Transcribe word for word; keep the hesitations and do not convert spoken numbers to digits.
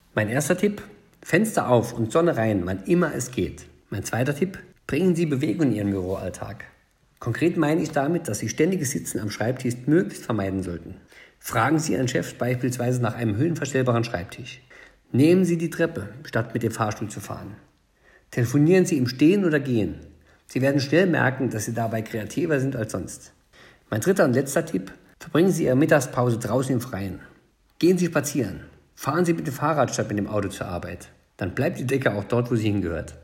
Mein erster Tipp: Fenster auf und Sonne rein, wann immer es geht. Mein zweiter Tipp: Bringen Sie Bewegung in Ihren Büroalltag. Konkret meine ich damit, dass Sie ständiges Sitzen am Schreibtisch möglichst vermeiden sollten. Fragen Sie Ihren Chef beispielsweise nach einem höhenverstellbaren Schreibtisch. Nehmen Sie die Treppe, statt mit dem Fahrstuhl zu fahren. Telefonieren Sie im Stehen oder Gehen. Sie werden schnell merken, dass Sie dabei kreativer sind als sonst. Mein dritter und letzter Tipp: Verbringen Sie Ihre Mittagspause draußen im Freien. Gehen Sie spazieren. Fahren Sie mit dem Fahrrad statt mit dem Auto zur Arbeit. Dann bleibt die Decke auch dort, wo sie hingehört.